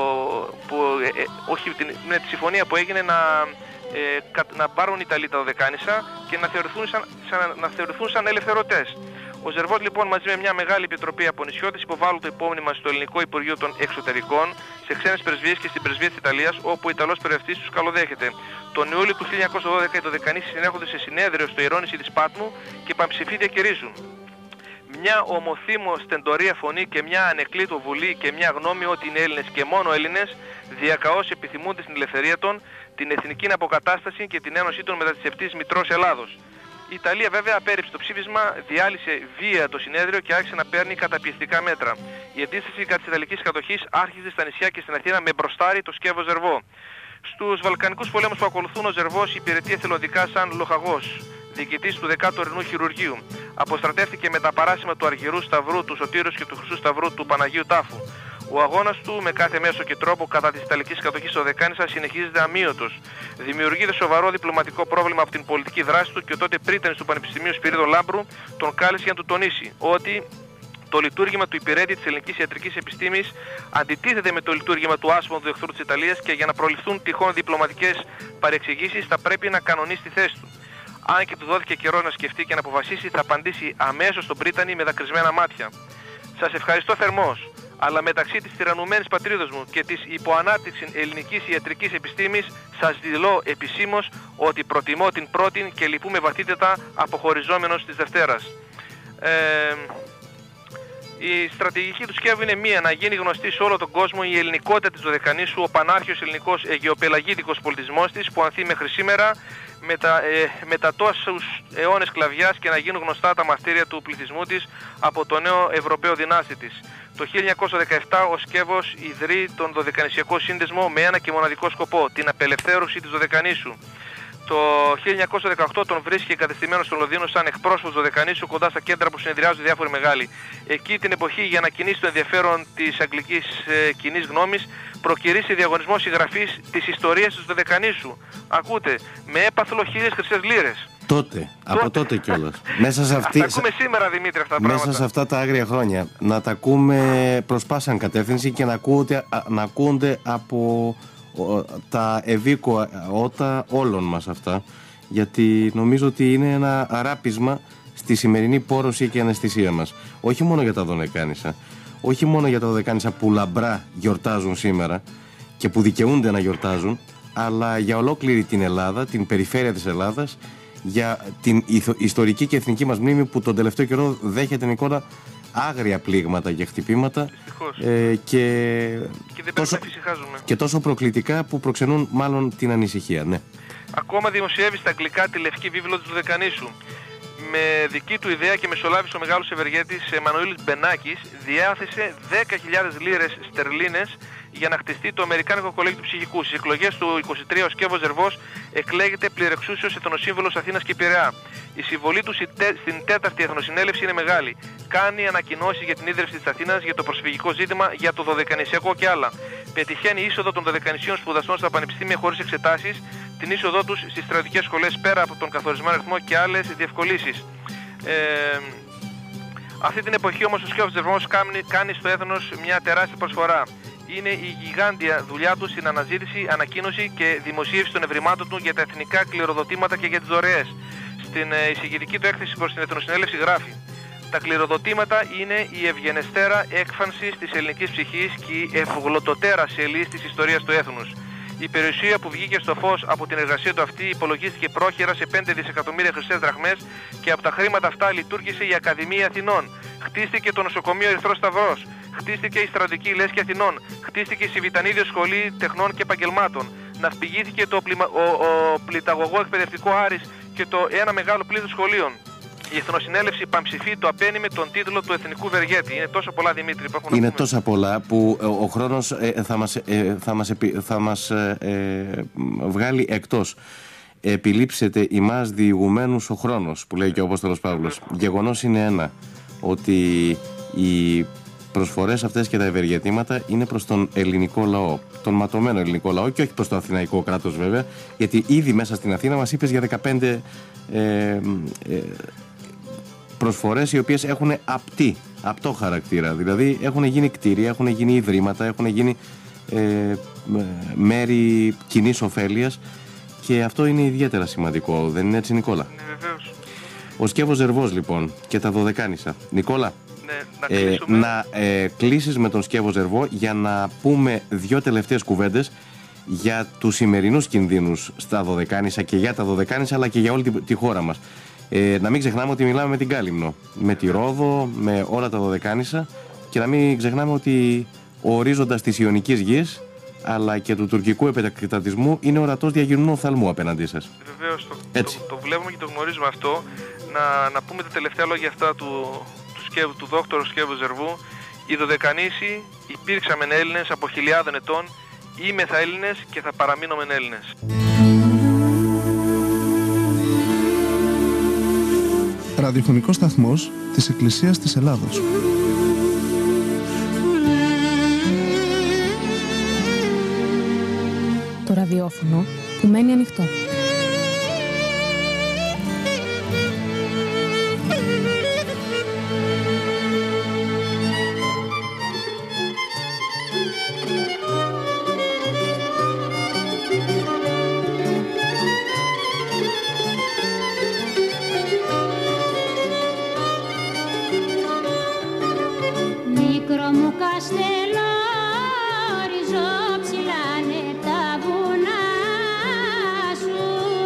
τη συμφωνία που έγινε να πάρουν οι Ιταλοί τα Δωδεκάνησα και να θεωρηθούν σαν ελευθερωτές. Ο Ζερβός λοιπόν μαζί με μια μεγάλη επιτροπή από νησιώτες υποβάλλουν το υπόμνημα στο Ελληνικό Υπουργείο των Εξωτερικών, σε ξένες πρεσβείες και στην πρεσβεία της Ιταλίας, όπου ο Ιταλός πρεσβευτής τους καλοδέχεται. Τον Ιούλιο του 1912 οι Δωδεκανήσοι συνέρχονται σε συνέδριο στο Ηρώνηση της Πάτμου και πανψηφοί διακηρύζουν μια ομοθύμω στεντορία φωνή και μια ανεκλήτω βουλή και μια γνώμη ότι είναι Έλληνες και μόνο Έλληνες διακαώς επιθυμούνται στην ελευθερία των, την εθνική αποκατάσταση και την ένωσή των μετά της ευτής μητρός Ελλάδος. Η Ιταλία βέβαια απέρριψε το ψήφισμα, διάλυσε βία το συνέδριο και άρχισε να παίρνει καταπιεστικά μέτρα. Η αντίσταση κατά της Ιταλικής κατοχής άρχισε στα νησιά και στην Αθήνα με μπροστάρι το Σκεύο Ζερβό. Στους Βαλκανικούς πολέμους που ακολουθούν, ο Ζερβός υπηρετεί εθελοντικά σαν λοχαγός, διοικητής του 10ου Ορεινού Χειρουργείου. Αποστρατεύτηκε με τα παράσημα του Αργυρού Σταυρού, του Σωτήρους και του Χρυσού Σταυρού του Παναγίου Τάφου. Ο αγώνας του με κάθε μέσο και τρόπο κατά της Ιταλικής κατοχής στο Δωδεκάνησα συνεχίζεται αμύωτος. Δημιουργείται σοβαρό διπλωματικό πρόβλημα από την πολιτική δράση του και ο τότε πρίτανης του Πανεπιστημίου Σπυρίδων Λάμπρου τον κάλεσε για να του τονίσει ότι το λειτουργήμα του υπηρέτη της ελληνικής ιατρικής επιστήμης αντιτίθεται με το λειτουργήμα του άσπονδου εχθρού της Ιταλίας και για να προληφθούν τυχόν διπλωματικές παρεξηγήσεις θα πρέπει να κανονίσει τη θέση του. Αν και του δόθηκε καιρό να σκεφτεί και να αποφασίσει, θα απαντήσει αμέσως στον πρίτανη με δακρυσμένα μάτια. Σας ευχαριστώ θερμός, αλλά μεταξύ της τυραννουμένης πατρίδος μου και της υποανάπτυξης ελληνικής ιατρικής επιστήμης σας δηλώ επισήμως ότι προτιμώ την πρώτην και λυπούμε βαθύτερα αποχωριζόμενος της Δευτέρας. Η στρατηγική του Σκεύου είναι μία, να γίνει γνωστή σε όλο τον κόσμο η ελληνικότητα της Δωδεκανήσου, ο πανάρχιος ελληνικός αιγαιοπελαγίδικος πολιτισμός της που ανθεί μέχρι σήμερα μετά τόσους αιώνες σκλαβιάς και να γίνουν γνωστά τα μαστήρια του πληθυσμού της από το νέο Ευρωπαίο δυνάστη της. Το 1917 ο Σκεύος ιδρύει τον Δωδεκανησιακό Σύνδεσμο με ένα και μοναδικό σκοπό, την απελευθέρωση της Δωδεκανήσου. Το 1918 τον βρίσκει εγκατεστημένο στο Λονδίνο σαν εκπρόσωπος Δωδεκανήσου κοντά στα κέντρα που συνεδριάζουν διάφοροι μεγάλοι. Εκεί την εποχή, για να κινήσει το ενδιαφέρον της αγγλικής κοινής γνώμης, προκυρήσει διαγωνισμό συγγραφής της ιστορίας της Δωδεκανήσου. Ακούτε, με έπαθλο 1.000 χρυσές λίρες. Από τότε κιόλας. Μέσα σε αυτή, τα ακούμε σήμερα, Δημήτρη, αυτά τα πράγματα. Μέσα σε αυτά τα άγρια χρόνια. Να τα ακούμε προς πάσαν κατεύθυνση και να ακούγονται από τα ευήκοα ότα όλων μας αυτά, γιατί νομίζω ότι είναι ένα αράπισμα στη σημερινή πόρωση και αναισθησία μας. Όχι μόνο για τα Δωδεκάνησα, όχι μόνο για τα Δωδεκάνησα που λαμπρά γιορτάζουν σήμερα και που δικαιούνται να γιορτάζουν, αλλά για ολόκληρη την Ελλάδα, την περιφέρεια της Ελλάδας, για την ιστορική και εθνική μας μνήμη που τον τελευταίο καιρό δέχεται, Νικόλα, άγρια πλήγματα και χτυπήματα και δεν τόσο, και τόσο προκλητικά που προξενούν μάλλον την ανησυχία. Ναι. Ακόμα δημοσιεύει στα αγγλικά τη Λευκή Βίβλο της Δωδεκανήσου. Με δική του ιδέα και μεσολάβησε ο μεγάλος ευεργέτης Εμμανουήλης Μπενάκης, διάθεσε 10.000 λίρες στερλίνες για να χτιστεί το Αμερικάνικο Κολέγιο του Ψυχικού. Στις εκλογές του 23 ο Σκεύος Ζερβός εκλέγεται πληρεξούσιος εθνοσύμβολος Αθήνας και Πειραιά. Η συμβολή του στην 4η Εθνοσυνέλευση είναι μεγάλη. Κάνει ανακοινώσεις για την ίδρυυση της Αθήνας, για το προσφυγικό ζήτημα, για το Δωδεκανησιακό και άλλα. Πετυχαίνει είσοδο των Δωδεκανησίων σπουδαστών στα πανεπιστήμια χωρίς εξετάσεις, την είσοδό τους στις στρατιωτικές σχολές πέρα από τον καθορισμένο αριθμό και άλλες διευκολύσεις. Αυτή την εποχή όμως ο Σκεύος Ζερβός κάνει στο έθνος μια τεράστια προσφορά. Είναι η γιγάντια δουλειά του στην αναζήτηση, ανακοίνωση και δημοσίευση των ευρημάτων του για τα εθνικά κληροδοτήματα και για τις δωρεές. Στην εισηγητική του έκθεση προς την Εθνοσυνέλευση γράφει: τα κληροδοτήματα είναι η ευγενεστέρα έκφανση της ελληνικής ψυχής και η ευγλωτοτέρα σελής της ιστορίας του έθνους. Η περιουσία που βγήκε στο φως από την εργασία του αυτή υπολογίστηκε πρόχειρα σε 5 δισεκατομμύρια χρυσές δραχμές και από τα χρήματα αυτά λειτουργήσε η Ακαδημία Αθηνών. Χτίστηκε το νοσοκομείο Ερυθρός Σταυρός. Χτίστηκε η Στρατιωτική Λέσχη Αθηνών. Χτίστηκε η Σιβητανίδιο Σχολή Τεχνών και Επαγγελμάτων. ναυπηγήθηκε ο πληταγωγό εκπαιδευτικό Άρης και ένα μεγάλο πλήθος σχολείων. Η Εθνοσυνέλευση πανψηφεί το απένει με τον τίτλο του Εθνικού Βεργέτη. Είναι τόσο πολλά, Δημήτρη, που έχουν. Είναι τόσα πολλά που ο χρόνος θα μας βγάλει εκτός. Επιλείψετε ημάς διηγουμένους ο χρόνος, που λέει και ο Απόστολος Παύλος. Γεγονός είναι ένα, ότι οι προσφορές αυτές και τα ευεργετήματα είναι προς τον ελληνικό λαό, τον ματωμένο ελληνικό λαό, και όχι προς το αθηναϊκό κράτος βέβαια, γιατί ήδη μέσα στην Αθήνα μας είπες για 15 προσφορές οι οποίες έχουν απτό χαρακτήρα. Δηλαδή έχουν γίνει κτίρια, έχουν γίνει ιδρύματα, έχουν γίνει μέρη κοινής ωφέλειας, και αυτό είναι ιδιαίτερα σημαντικό. Δεν είναι έτσι, Νικόλα? Ναι, βεβαίως. Ο Σκεύος Ζερβός λοιπόν και τα Δωδεκάνησα. Νικόλα, να κλείσεις με τον Σκεύο Ζερβό για να πούμε δύο τελευταίες κουβέντες για τους σημερινούς κινδύνους στα Δωδεκάνησα και για τα Δωδεκάνησα, αλλά και για όλη τη χώρα μας. Να μην ξεχνάμε ότι μιλάμε με την Κάλυμνο, με τη Ρόδο, με όλα τα Δωδεκάνησα, και να μην ξεχνάμε ότι ο ορίζοντας της Ιωνικής γης αλλά και του τουρκικού επεκτατισμού είναι ορατός διαγυρνού οφθαλμού απέναντί σας. Βεβαίως, το βλέπουμε και το γνωρίζουμε αυτό. Να πούμε τα τελευταία λόγια αυτά του δόκτωρου Σκεύου Ζερβού. Οι Δωδεκανήσοι υπήρξαν Έλληνες από χιλιάδων ετών, είμεθα Έλληνες και θα παραμείνουμε Έλληνες. Ραδιοφωνικός σταθμός της Εκκλησίας της Ελλάδος. Το ραδιόφωνο που μένει ανοιχτό. Μικρό μου καστελό, ριζόψιλανε τα βουνά σου.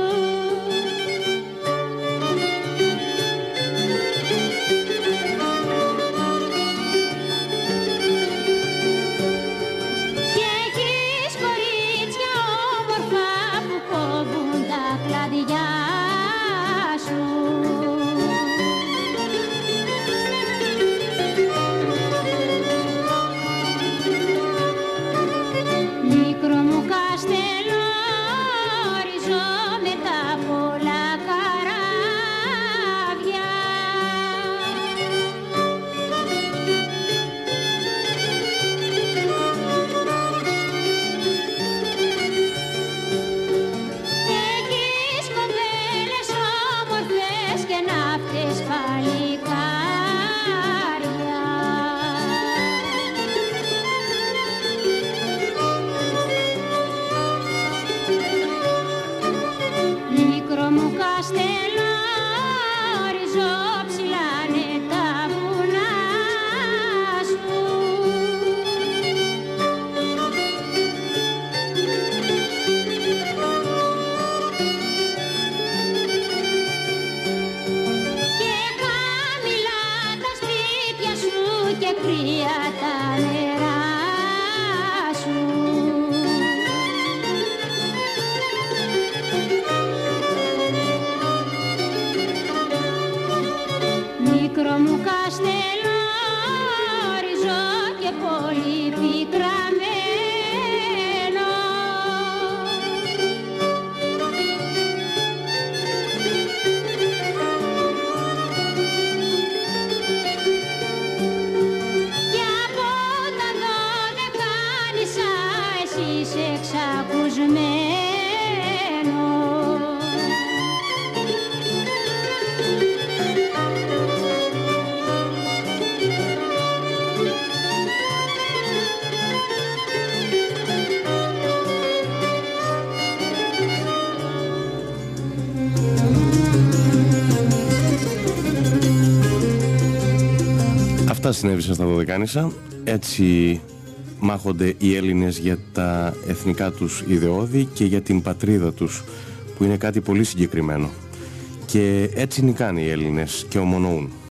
Και έχεις κορίτσια όμορφα που κόβουν τα κλαδιά σου. Μικρό μου καστελό, ριζώ με τα πολλά καράβια. Έχεις κοπέλες όμορφες και ναύτες παλικάρια. Μικρό μου καστελό, ριζώ ψηλάνε τα βουνά σου. Και χαμηλά τα σπίτια σου και κρύα τα νερά σου. Μικρό μου καστελό, ριζώ και πολύ πικραμένο. Κι από τα Δωδεκάνησα εσύ είσαι εξακουσμένο. Αυτά συνέβησαν στα Δωδεκάνησα. Έτσι μάχονται οι Έλληνες για τα εθνικά τους ιδεώδη και για την πατρίδα τους, που είναι κάτι πολύ συγκεκριμένο. Και έτσι νικάνε οι Έλληνες και ομονοούν.